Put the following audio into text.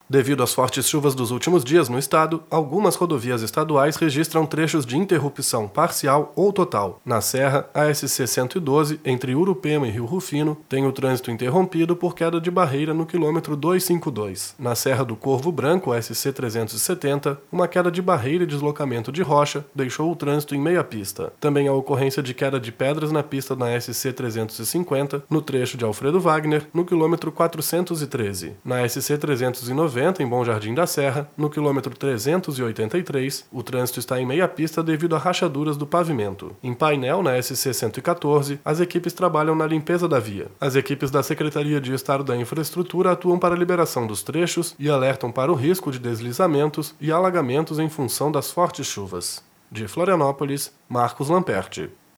Devido às fortes chuvas dos últimos dias no estado, algumas rodovias estaduais registram trechos de interrupção parcial ou total. Na Serra, a SC-112, entre Urupema e Rio Rufino, tem o trânsito interrompido por queda de barreira no quilômetro 252. Na Serra do Corvo Branco, a SC-370, uma queda de barreira e deslocamento de rocha deixou o trânsito em meia pista. Também a ocorrência de queda de pedras na pista na SC-350, no trecho de Alfredo Wagner, no quilômetro 413. Na SC-390, em Bom Jardim da Serra, no quilômetro 383, o trânsito está em meia pista devido a rachaduras do pavimento. Em Painel, na SC-114, as equipes trabalham na limpeza da via. As equipes da Secretaria de Estado da Infraestrutura atuam para a liberação dos trechos e alertam para o risco de deslizamentos e alagamentos em função das fortes chuvas. De Florianópolis, Marcos Lamperti.